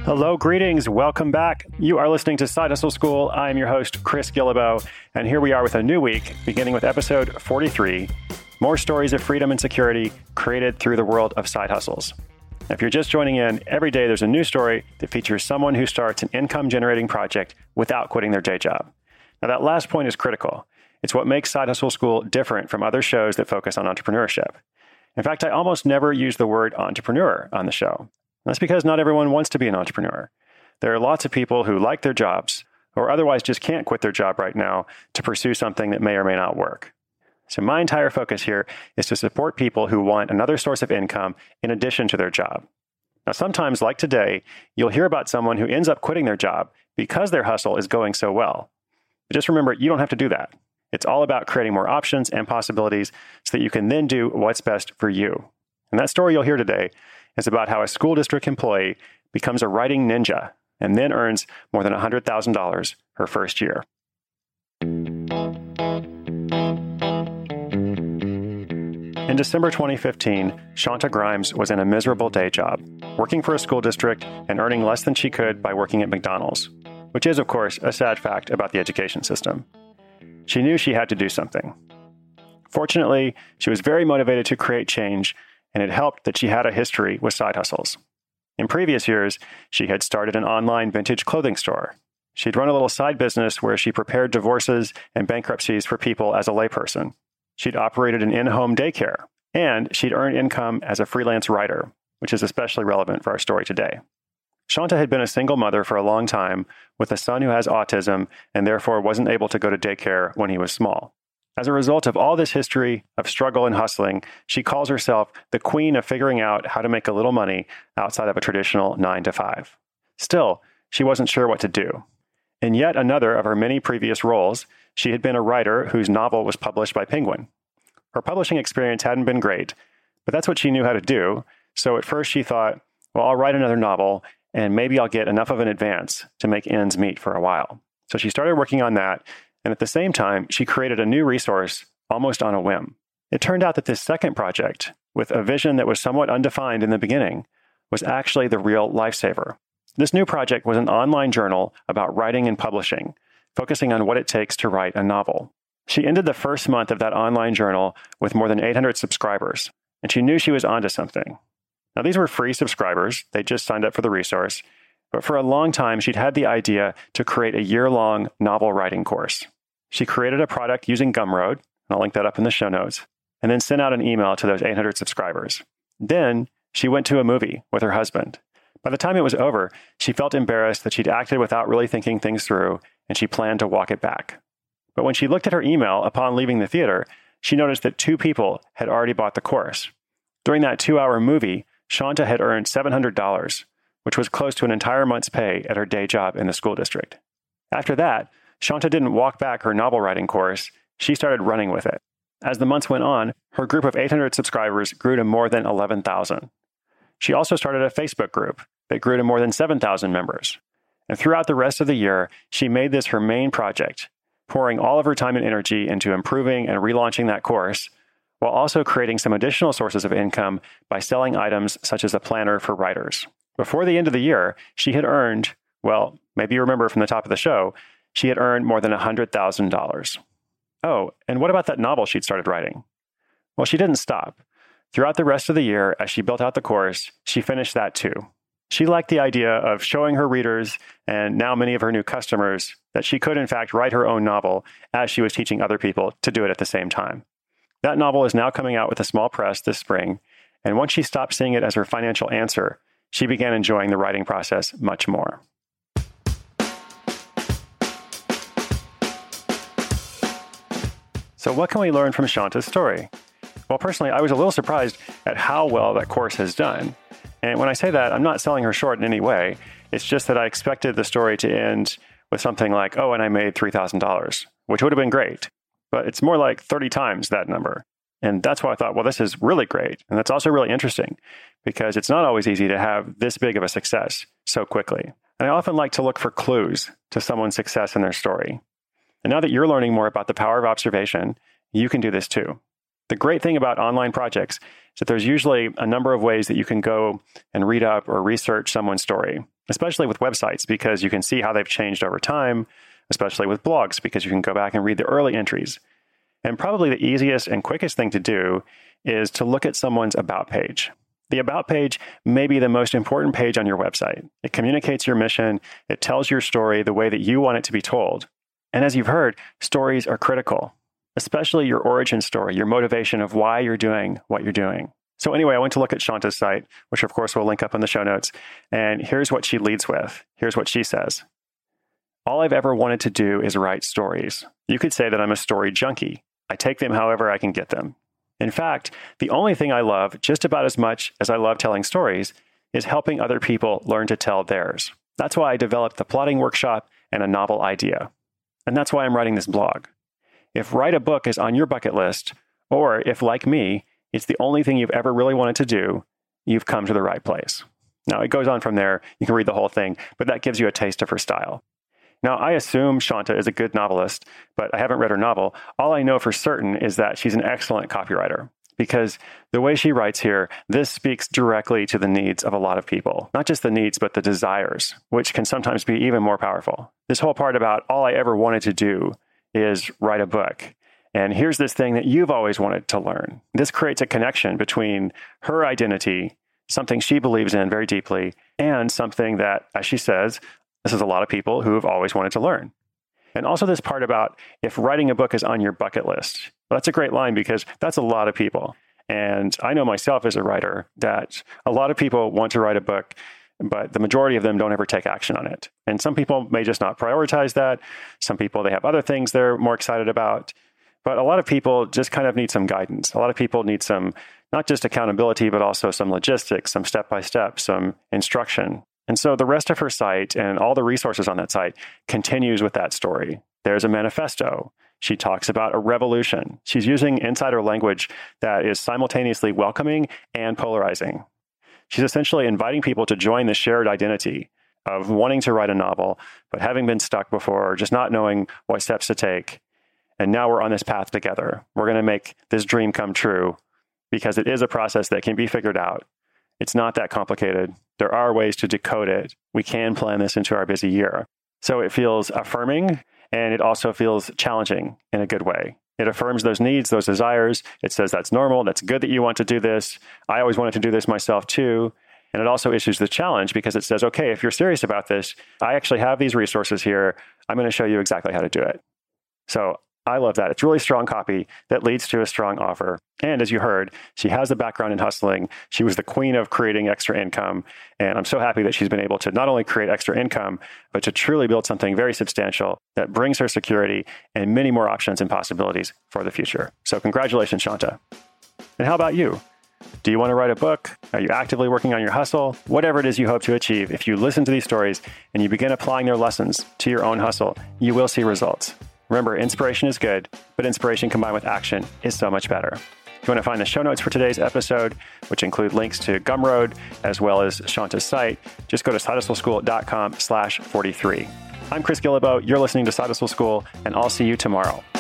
Hello, greetings. Welcome back. You are listening to Side Hustle School. I'm your host, Chris Guillebeau, and here we are with a new week, beginning with episode 43, more stories of freedom and security created through the world of side hustles. If you're just joining in, every day there's a new story that features someone who starts an income-generating project without quitting their day job. Now, that last point is critical. It's what makes Side Hustle School different from other shows that focus on entrepreneurship. In fact, I almost never use the word entrepreneur on the show. That's because not everyone wants to be an entrepreneur. There are lots of people who like their jobs or otherwise just can't quit their job right now to pursue something that may or may not work. So my entire focus here is to support people who want another source of income in addition to their job. Now, sometimes, like today, you'll hear about someone who ends up quitting their job because their hustle is going so well. But just remember, you don't have to do that. It's all about creating more options and possibilities so that you can then do what's best for you. And that story you'll hear today is about how a school district employee becomes a writing ninja and then earns more than $100,000 her first year. In December 2015, Shanta Grimes was in a miserable day job, working for a school district and earning less than she could by working at McDonald's, which is, of course, a sad fact about the education system. She knew she had to do something. Fortunately, she was very motivated to create change, and it helped that she had a history with side hustles. In previous years, she had started an online vintage clothing store. She'd run a little side business where she prepared divorces and bankruptcies for people as a layperson. She'd operated an in-home daycare, and she'd earned income as a freelance writer, which is especially relevant for our story today. Shanta had been a single mother for a long time with a son who has autism and therefore wasn't able to go to daycare when he was small. As a result of all this history of struggle and hustling, she calls herself the queen of figuring out how to make a little money outside of a traditional 9-to-5. Still, she wasn't sure what to do. In yet another of her many previous roles, she had been a writer whose novel was published by Penguin. Her publishing experience hadn't been great, but that's what she knew how to do. So at first she thought, well, I'll write another novel, and maybe I'll get enough of an advance to make ends meet for a while. So she started working on that, and at the same time, she created a new resource almost on a whim. It turned out that this second project, with a vision that was somewhat undefined in the beginning, was actually the real lifesaver. This new project was an online journal about writing and publishing, focusing on what it takes to write a novel. She ended the first month of that online journal with more than 800 subscribers, and she knew she was onto something. Now, these were free subscribers. They just signed up for the resource. But for a long time, she'd had the idea to create a year-long novel writing course. She created a product using Gumroad, and I'll link that up in the show notes, and then sent out an email to those 800 subscribers. Then she went to a movie with her husband. By the time it was over, she felt embarrassed that she'd acted without really thinking things through, and she planned to walk it back. But when she looked at her email upon leaving the theater, she noticed that 2 people had already bought the course. During that 2-hour movie, Shanta had earned $700, which was close to an entire month's pay at her day job in the school district. After that, Shanta didn't walk back her novel writing course, she started running with it. As the months went on, her group of 800 subscribers grew to more than 11,000. She also started a Facebook group that grew to more than 7,000 members. And throughout the rest of the year, she made this her main project, pouring all of her time and energy into improving and relaunching that course, while also creating some additional sources of income by selling items such as a planner for writers. Before the end of the year, she had earned, well, maybe you remember from the top of the show, she had earned more than $100,000. Oh, and what about that novel she'd started writing? Well, she didn't stop. Throughout the rest of the year, as she built out the course, she finished that too. She liked the idea of showing her readers, and now many of her new customers, that she could in fact write her own novel as she was teaching other people to do it at the same time. That novel is now coming out with a small press this spring, and once she stopped seeing it as her financial answer, she began enjoying the writing process much more. So what can we learn from Shanta's story? Well, personally, I was a little surprised at how well that course has done. And when I say that, I'm not selling her short in any way. It's just that I expected the story to end with something like, oh, and I made $3,000, which would have been great. But it's more like 30 times that number. And that's why I thought, well, this is really great. And that's also really interesting because it's not always easy to have this big of a success so quickly. And I often like to look for clues to someone's success in their story. And now that you're learning more about the power of observation, you can do this too. The great thing about online projects is that there's usually a number of ways that you can go and read up or research someone's story. especially with websites, because you can see how they've changed over time, especially with blogs, because you can go back and read the early entries. And probably the easiest and quickest thing to do is to look at someone's about page. The about page may be the most important page on your website. It communicates your mission. It tells your story the way that you want it to be told. And as you've heard, stories are critical, especially your origin story, your motivation of why you're doing what you're doing. So anyway, I went to look at Shanta's site, which of course we'll link up in the show notes. And here's what she leads with. Here's what she says. All I've ever wanted to do is write stories. You could say that I'm a story junkie. I take them however I can get them. In fact, the only thing I love just about as much as I love telling stories is helping other people learn to tell theirs. That's why I developed the plotting workshop and a novel idea. And that's why I'm writing this blog. If write a book is on your bucket list, or if, like me, it's the only thing you've ever really wanted to do, you've come to the right place. Now, it goes on from there. You can read the whole thing, but that gives you a taste of her style. Now, I assume Shanta is a good novelist, but I haven't read her novel. All I know for certain is that she's an excellent copywriter, because the way she writes here, this speaks directly to the needs of a lot of people. Not just the needs, but the desires, which can sometimes be even more powerful. This whole part about all I ever wanted to do is write a book. And here's this thing that you've always wanted to learn. This creates a connection between her identity, something she believes in very deeply, and something that, as she says, this is a lot of people who have always wanted to learn. And also this part about if writing a book is on your bucket list. Well, that's a great line because that's a lot of people. And I know myself as a writer that a lot of people want to write a book, but the majority of them don't ever take action on it. And some people may just not prioritize that. Some people, they have other things they're more excited about. But a lot of people just kind of need some guidance. A lot of people need some, not just accountability, but also some logistics, some step-by-step, some instruction. And so the rest of her site and all the resources on that site continues with that story. There's a manifesto. She talks about a revolution. She's using insider language that is simultaneously welcoming and polarizing. She's essentially inviting people to join the shared identity of wanting to write a novel, but having been stuck before, just not knowing what steps to take. And now we're on this path together. We're going to make this dream come true because it is a process that can be figured out. It's not that complicated. There are ways to decode it. We can plan this into our busy year. So it feels affirming, and it also feels challenging in a good way. It affirms those needs, those desires. It says that's normal. That's good that you want to do this. I always wanted to do this myself too. And it also issues the challenge because it says, okay, if you're serious about this, I actually have these resources here. I'm going to show you exactly how to do it. So I love that. It's really strong copy that leads to a strong offer. And as you heard, she has the background in hustling. She was the queen of creating extra income. And I'm so happy that she's been able to not only create extra income, but to truly build something very substantial that brings her security and many more options and possibilities for the future. So congratulations, Shanta. And how about you? Do you want to write a book? Are you actively working on your hustle? Whatever it is you hope to achieve, if you listen to these stories and you begin applying their lessons to your own hustle, you will see results. Remember, inspiration is good, but inspiration combined with action is so much better. If you want to find the show notes for today's episode, which include links to Gumroad, as well as Shanta's site, just go to sidehustleschool.com/43. I'm Chris Guillebeau. You're listening to Side Hustle School, and I'll see you tomorrow.